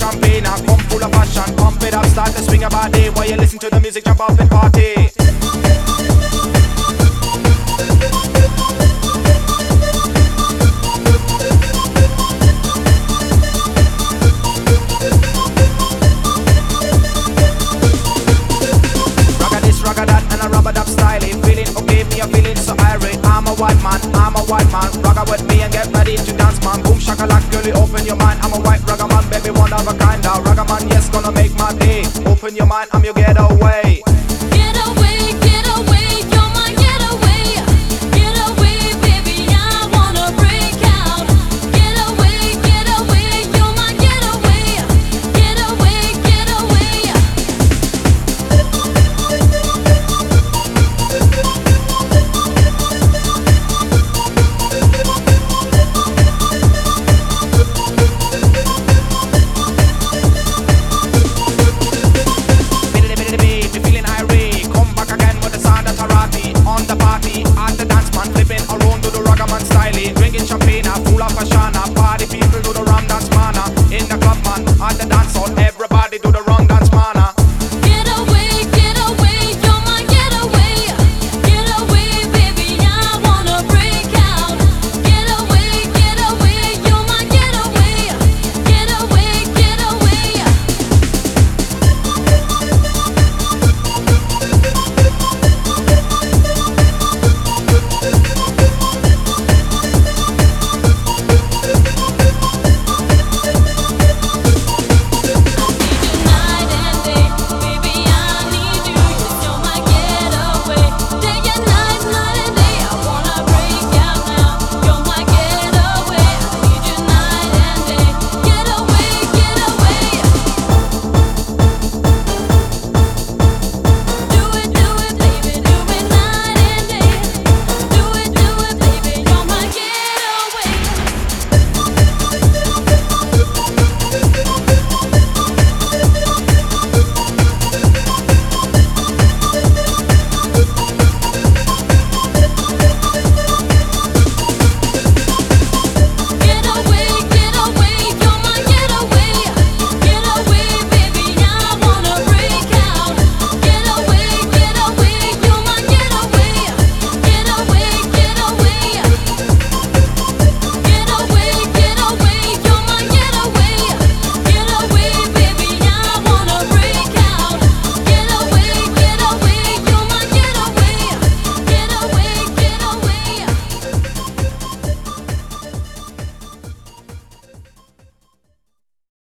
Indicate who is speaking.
Speaker 1: champagne and come full of passion. Pump it up, start to swing your body while you listen to the music, jump up and party. Ragga with me and get ready to dance, man. Boom shakalak, girlie, open your mind. I'm a white ragga man, baby, one of a kind. Ragga man, yes, gonna make my day. Open your mind, I'm your